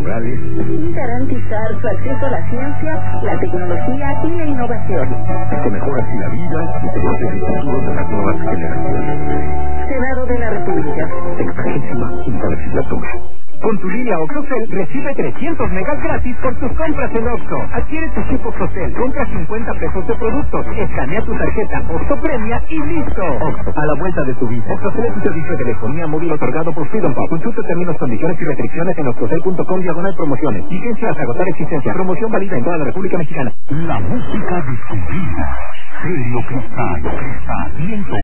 rurales y garantizar su acceso a la ciencia, la tecnología y la innovación. que mejora así la vida y conoce el futuro de las nuevas generaciones. Senado de la República. 65ª legislatura. Con tu línea OXXOCEL recibe 300 megas gratis por tus compras en OXXO. Adquiere tu chip OXXOCEL, compra 50 pesos de productos, escanea tu tarjeta OXXO Premia y listo. OXXO, a la vuelta de tu vida. OXXOCEL es un servicio de telefonía móvil otorgado por Freedom Pop. Consulta términos, condiciones y restricciones en oxxocel.com/promociones. Vigencia hasta agotar existencia. Promoción válida en toda la República Mexicana. La música descubrida. Sello Cristal 101.9.